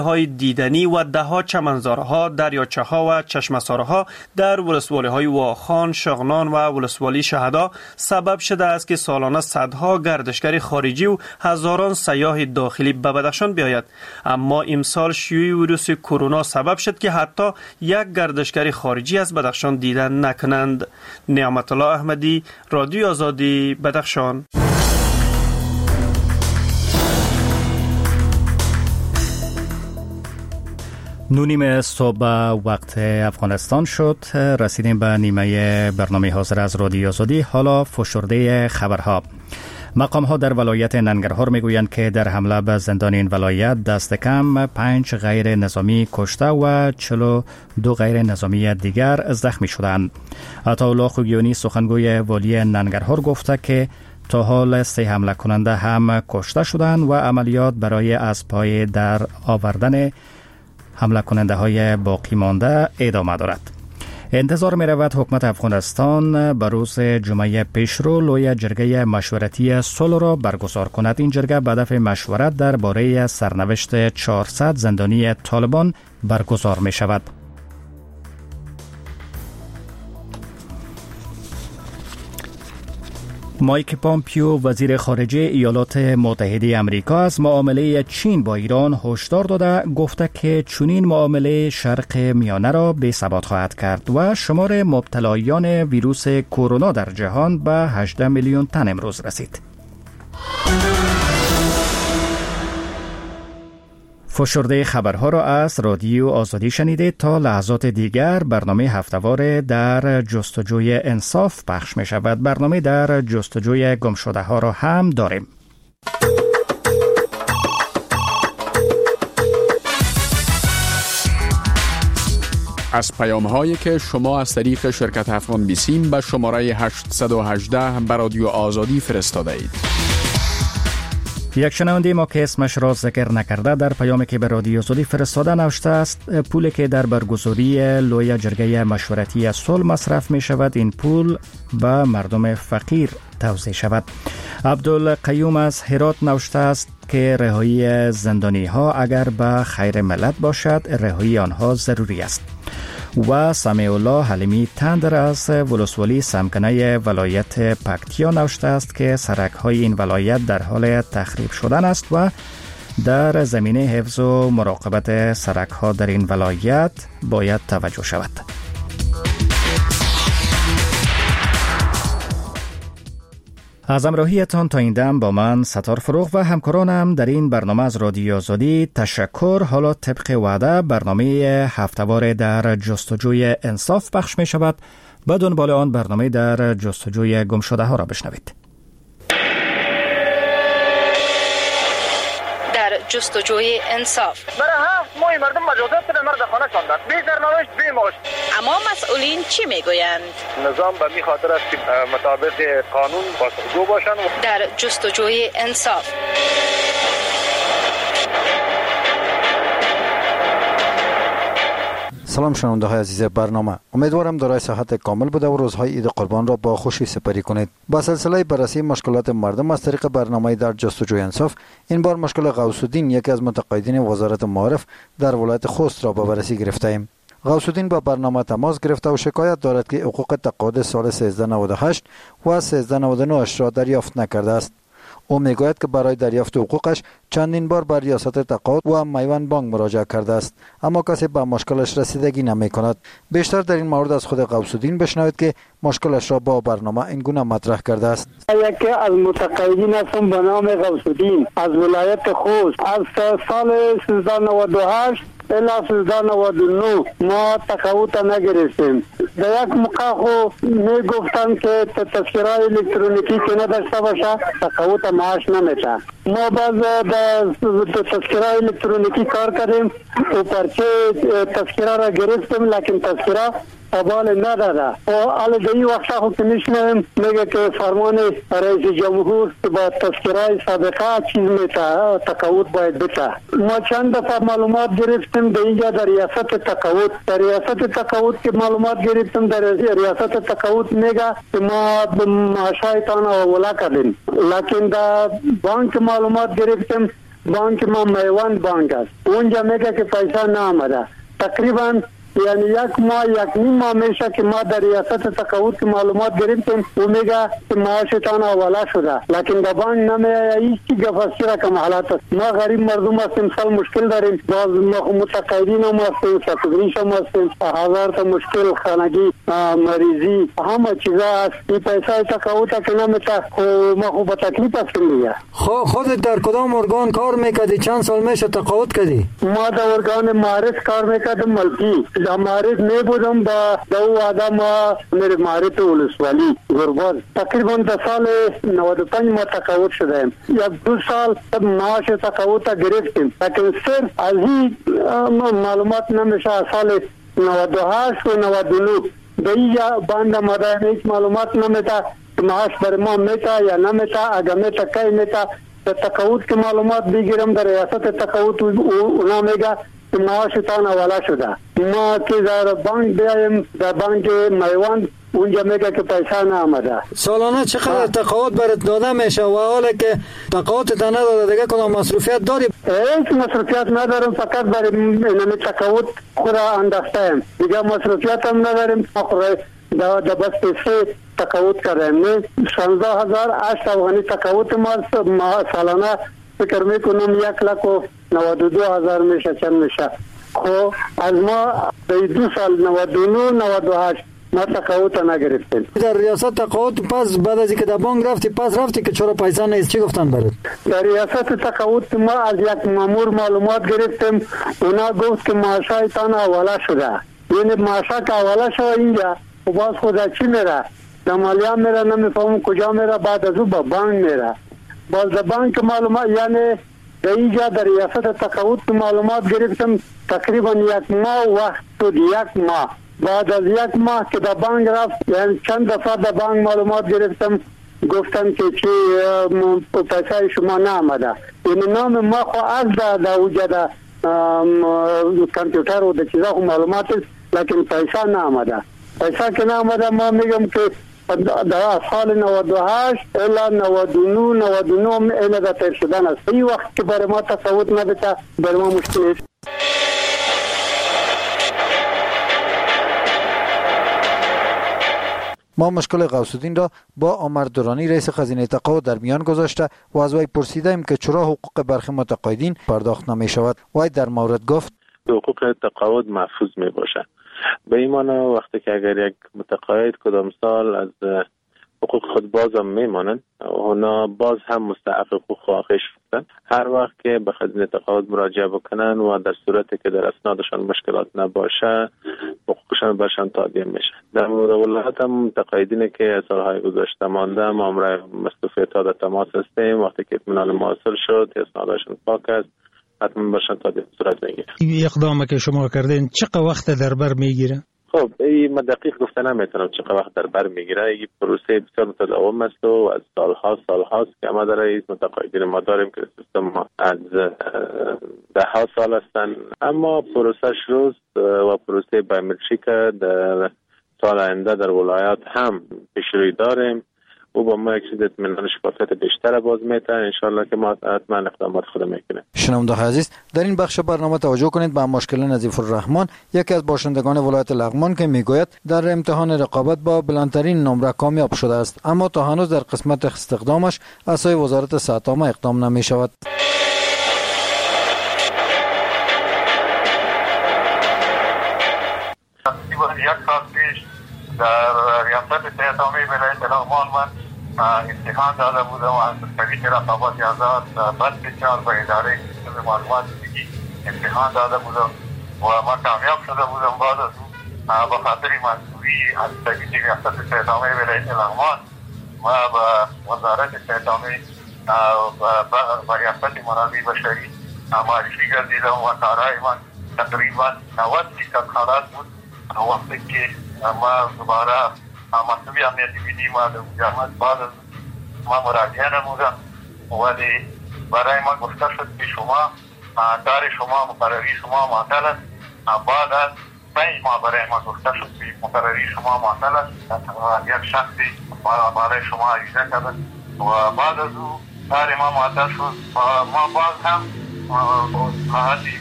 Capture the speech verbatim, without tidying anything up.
های دیدنی و ده ها چمنزارها، دریاچه ها و چشمساره ها در ولسوالی های واخان، شغنان و ولسوالی شهدا سبب شده است که سالانه صدها گردشگر خارجی و هزاران سیاح داخلی به بدخشان بیاید. اما امسال شیوع ویروس کرونا سبب شد که حتی یک گردشگر خارجی از بدخشان دیدن نکنند. نعمت الله احمدی، رادیو آزادی، بدخشان. نونیم صبح وقت افغانستان شد. رسیدیم به نیمه برنامه حاضر از رادیو آزادی. حالا فشرده خبرها. مقام ها در ولایت ننگرهار میگویند که در حمله به زندان این ولایت دست کم پنج غیر نظامی کشته و چهل و دو غیر نظامی دیگر زخمی شدند. عطاالله خوگیانی سخنگوی والی ننگرهار گفته که تا حال سه حمله کننده هم کشته شدند و عملیات برای از پای در آوردن حمله کننده های باقی مانده ادامه دارد. انتظار می رود حکومت افغانستان به روز جمعه پیشرو لوی جرگه مشورتی صلح را برگزار کند. این جرگه به هدف مشورت درباره سرنوشت چهارصد زندانی طالبان برگزار می شود. مایک پامپیو وزیر خارجه ایالات متحده آمریکا از معامله چین با ایران هشدار داده گفته که چنین معامله شرق میانه را بی‌ثبات خواهد کرد و شمار مبتلایان ویروس کرونا در جهان به هجده میلیون تن امروز رسید. فشرده خبرها را از رادیو آزادی شنیدید. تا لحظات دیگر برنامه هفته‌وار در جستجوی انصاف پخش می شود. برنامه در جستجوی گمشده ها را هم داریم. از پیام هایی که شما از طریق شرکت افغان بیسیم به شماره هشت یک هشت به رادیو آزادی فرستاده اید. یک شنونده ما که اسمش را ذکر نکرده در پیامی که به رادیو آزادی فرستاده نوشته است پولی که در برگزاری لوی جرگه مشورتی صلح مصرف می شود این پول به مردم فقیر توزیع شود. عبدالقیوم از هرات نوشته است که رهایی زندانی ها اگر به خیر ملت باشد رهایی آنها ضروری است. و سمیع الله حلیمی تندر از ولسوالی سمکنه ولایت پکتیا نوشته است که سرک های این ولایت در حال تخریب شدن است و در زمینه حفظ و مراقبت سرک ها در این ولایت باید توجه شود. از همراهیتان تا این دم با من ستار فروغ و همکارانم در این برنامه از رادیو آزادی تشکر. حالا طبق وعده برنامه هفته‌وار در جستجوی انصاف پخش می شود. به دنبال آن برنامه در جستجوی گمشده ها را بشنوید. جستجوی انصاف. برای هفت ماه مردم مجازات به مرد خانه شاندند. بی سرنوشت بی معاش. اما مسئولین چی میگویند؟ نظام به می خاطر است که مطابق قانون پاسخگو باشند. در جستجوی انصاف. سلام شنونده های عزیز برنامه، امیدوارم دارای صحت کامل بوده و روزهای عید قربان را با خوشی سپری کنید. با سلسله بررسی مشکلات مردم از طریق برنامه در جستجوی انصاف، این بار مشکل غوث الدین یکی از متقاعدین وزارت معارف در ولایت خوست را به بررسی گرفته ایم. غوث الدین با برنامه تماس گرفته و شکایت دارد که حقوق تقاعد سال سیزده نود و هشت و سیزده نود و نه را دریافت نکرده است. او میگوید که برای دریافت حقوقش چندین بار به ریاست تقاعد و میوان بانک مراجعه کرده است، اما کسی به مشکلش رسیدگی نمی کند. بیشتر در این مورد از خود غوث الدین بشنوید که مشکلش را با برنامه این گونه مطرح کرده است. یکی از متقاعدین هستم به نام غوث الدین از ولایت خوست. از سال سیزده نود و هشت الا سیزده نود و نه ما تقاعد نگرفتیم. در یک موقع خو می گفتن که تذکره الکترونیکی که نداشته باشه تقاعد معاش نمیده. ما باز به تذکره الکترونیکی کار کردیم و پرچه تذکره را گرفتیم، لیکن تذکره قبال نداده. و حالا در این وقت خود که میشنیم میگه که فرمان رئیس جمهور با تذکره سابقه چیز میته تقاعد باید بته. ما چند دفعه معلومات گرفتیم در اینجا در ریاست تقاعد در ریاست تقاعد که معلومات گرفتیم در ریاست تقاعد میگه که ما معاشایتان اولا کردیم، لیکن در بانک معلومات گرفتیم بانک ما میوند بانک است. اونجا میگه که پیسه نامده. تقریبا یعنی یک ماه یک نیم ماه میشه که ما در ریاست تقاعد که معلومات گرفتیم و میگه که معاشتان اولا شده، لیکن در بانک نمیه. هیچ چی گفتی رقم حالات است. ما غریب مردم هستیم، سال مشکل داریم، باز ما متقاعدین هم هستیم، سفیدریش هم هستیم، هزار تا مشکل، خانگی، مریضی، همه چیزا هست. این پیسه تقاعد که نمیشه، ما خوب به تکلیف هستیم دیگه. خودت در کدام ارگان کار میکردی؟ چند سال میشه تقاعد کردی؟ ما در ارگان معرض کار میکردم ملکی. در معرض می بودم با دو آدم میره معرض ولسوالی گرباز. تقریبا در سال نود و پنج ما تقاعد شدیم. یک دو سال معاش تقاعد گرفتیم، لیکن صرف از این معلومات نمیشه. سال نود و هشت و نود و نه به اینجا بند مدام هیچ معلومات نمیده معاش بر ما میتا یا نمیتا، اگر میتا کی میتا. در تقاعد که معلومات بگیرم در ریاست تقاعد اونا میگه که معاشتان اولا شده. ما که در بانک بیایم، در بانک میوند، اونجا میگه که پیسه نامده. سالانه چقدر تقاعد برات داده میشه و حالا که تقاعدت نداده دیگه کدام مصروفیت داری؟ هیچ مصروفیت ندارم، فقط برای اینمی تقاعد خود انداختیم، دیگه مصروفیت هم نداریم. خود در بس پیسه تقاعد کردیم. شانزده هزار هشت افغانی تقاعد ما سالانه فکر میکنم یک لک و نود و دو هزار میشه. چند میشه؟ خب از ما به دو سال نود و نه نود و هشت ما تقاعد نگرفتیم. در ریاست تقاعد پس بعد از اینکه در بانک رفتی پس رفتی که چرا پیسه نیست، چی گفتن برات؟ در ریاست تقاعد ما از یک مامور معلومات گرفتیم، اونا گفت که معاشایتان اولا شده. یعنی معاشا که اولا شده اینجا و باز خدا چی میره؟ در مالیه میره، نمیفهمم کجا میره، بعد از او با بانک میره. باز در بانک معلومات یعنی در اینجا در ریاست تقاعد معلومات گرفتم تقریبا یک ماه وقت بود. یک ماه بعد از یک ماه که در بانک رفت، یعنی چند دفعه در بانک معلومات گرفتم، گفتن که چی پیسه شما نامده. یعنی نام ما خو از در اوجه در کامپیوتر و در چیزا خو معلومات است، لیکن پیسه نامده. پیسه که نامده ما میگم که در سال نود و هشت الی نود و نه نود و نه اینه در تیر شدن است. این وقت که برای ما تصوت نبیده برای ما مشکل است. ما مشکل غوث الدین را با عمر درانی رئیس خزینه تقاعد در میان گذاشته و از وی پرسیدیم که چرا حقوق برخی متقاعدین پرداخت نمی شود. وی در مورد گفت حقوق تقاعد محفوظ می باشد. به این معنی وقتی که اگر یک متقاعد کدام سال از حقوق خود باز هم میمانند، اونا باز هم مستحق حقوق خواهش هستند. هر وقت که به خزینه تقاعد مراجعه بکنن و در صورتی که در اسنادشان مشکلات نباشه حقوقشان برشان تادیه میشه. در مورد ولایت هم متقاعدینی که سالهای گذشته مانده مامورای مصروفیت ها در تماس هستیم. وقتی که اطمینان حاصل شد اسنادشان پاک است حتما برشان تادیه صورت میگیره. این اقدامی که شما کردین چقدر وقت در بر میگیره؟ خب این من دقیق گفته نمیتونم چقدر وقت در بر میگیره. این پروسه بسیار متداوم است و از سالها سالهاست که ما در رئیس متقاعدین ما داریم که سیستم ما از ده ها سال هستن، اما پروسه روز و پروسه بایومتریک در سال آینده در ولایات هم پیشروی داریم و با ما یک چیز اطمینان شفافیت بیشتر باز میتن انشالله که ما حتما اقدامات خود میکنیم. شنونده عزیز، در این بخش برنامه توجه کنید به مشکل نظیف الرحمن، یکی از باشندگان ولایت لغمان که میگوید در امتحان رقابت با بلندترین نمره کامیاب شده است، اما تا هنوز در قسمت استخدامش از سوی وزارت صحت عامه اقدام نمی شود. در ریاست صحت عامه ولایت لغمان من امتحان داده بودم و از طریق رقابت آزاد بس بسیار به اداره معلومات دیگی امتحان داده بودم و ما کامیاب شده بودم. بعد از اون به خاطر منظوری از طریق ریاست صحت عامه ولایت لغمان ما به وزارت صحت عامه و ریاست منابع بشری معرفی گردیدم و کارهای من تقریبا نود فیصد خلاص بود. وقتی که ما دوباره مطلبی امنیتی بیدیم و جامعت بعد از ما مراجعه نمودم ولی برای ما گفته شد که شما کار شما مقرری شما معطل است. بعد از پنج ماه برای ما گفته شد که مقرری شما معطل است. یک شخصی برای شما عریضه کرد و بعد از او کار ما معطل شد. ما باز هم